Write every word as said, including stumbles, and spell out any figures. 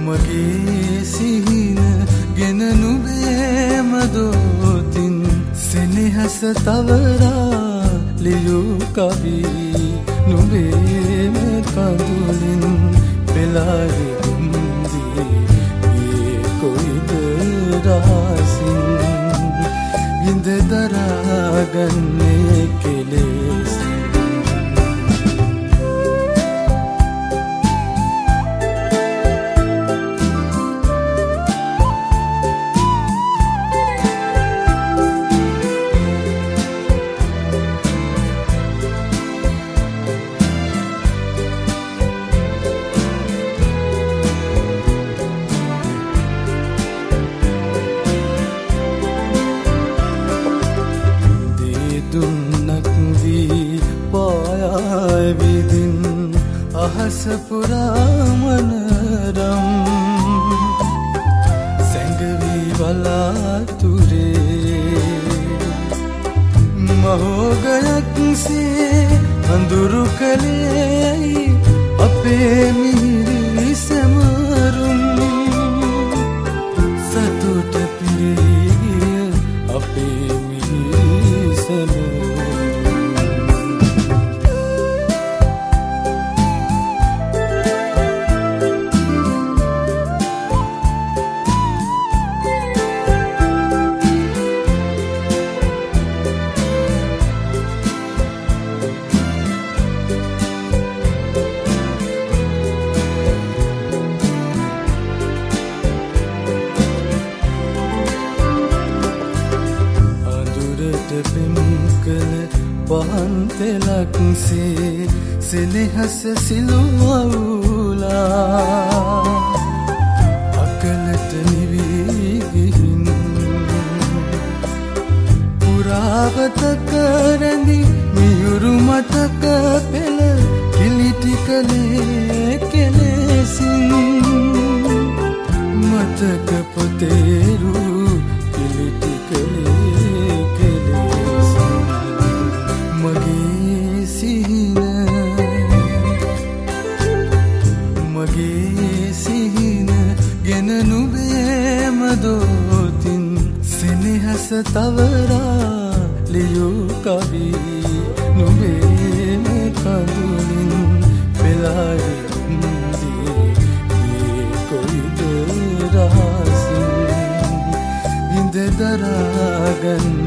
මගේ සිහින ගෙන නුඹේ මදෝතින් සෙනෙහස තවරා ලියූ කවි නුඹේම කඳුලින් පෙළාරි දුම්දී ඒ කොයිද රහසින් විඳ දරාගන්නේ කෙලෙසින් විදින් අහස පුරා මනරම් සැඟවි වලාතුරේ මහෝගයක්සේ අඳුරු කලේයි අපේ මිහිරි සමරුම් සතුට පිරිය අපේ මිහිරි සමරුම් පහන් තෙලක්සේ සෙනෙහස සිලුවවුලා අකලට නිවී ගිහින් පුරාවතක රැඳි මියුරු මතක පෙළ කිලිටි කලේ කෙලෙසින් මතක පොතේරු කිලිටි කලේ කෙලෙසින් මගේ සිහින මගේ සිහින ගෙන නුඹේ මදෝතින් සෙනෙහස තවරා ලියූ කවි නුඹේම කඳුලින් පෙළාරි දුම්දී ඒ කොයිද රහසින් විඳ දරාගන්න